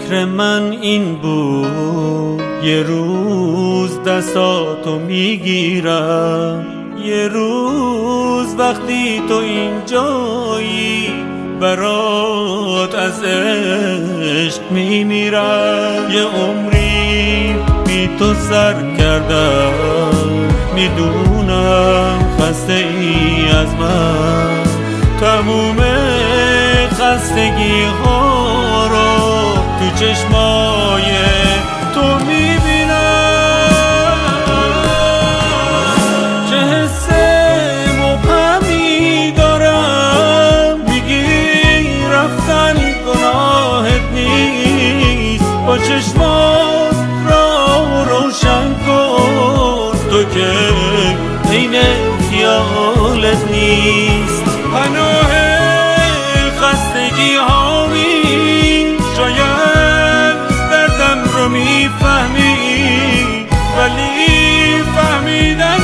فکر من این بود یه روز دستاتو میگیرم، یه روز وقتی تو اینجایی برات از عشق میمیرم. یه عمری بی تو سر کردم، میدونم خسته ای از من، تموم خستگی ها رو تو چشمای تو میبینم. چه حس مبهمی دارم، میگی رفتن گناهت نیست، با چشمات را روشن کن، تو که عین خیالت نیست. پناه خستگی هامی، شاید دردم رو میفهمی، ولی فهمیدن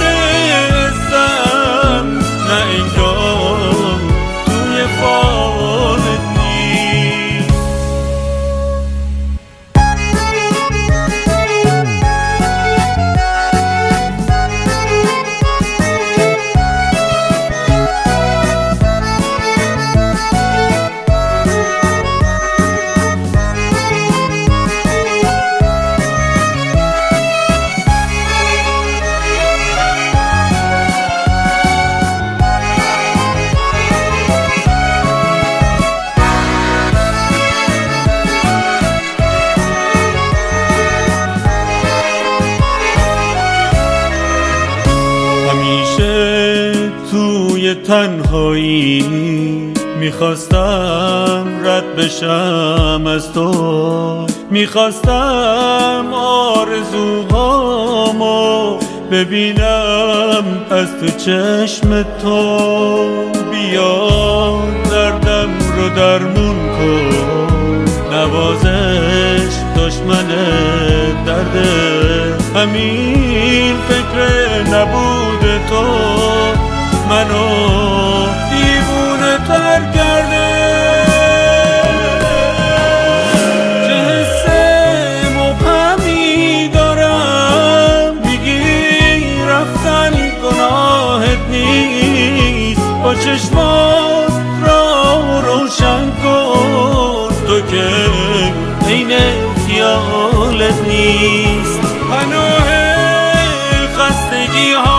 عزم نه انگار توی فالت نیست. توی تنهایی میخواستم رد بشم از تو، میخواستم آرزوهامو ببینم از تو چشم تو. بیا دردم رو درمون کن، نوازش دشمن درده، همین فکر نبود تو منو دیوونه تر کرده. چه حس مبهمی دارم، میگی رفتن گناهت نیست، با چشمات را روشن کن، تو که عین خیالت نیست. پناه خستگی ها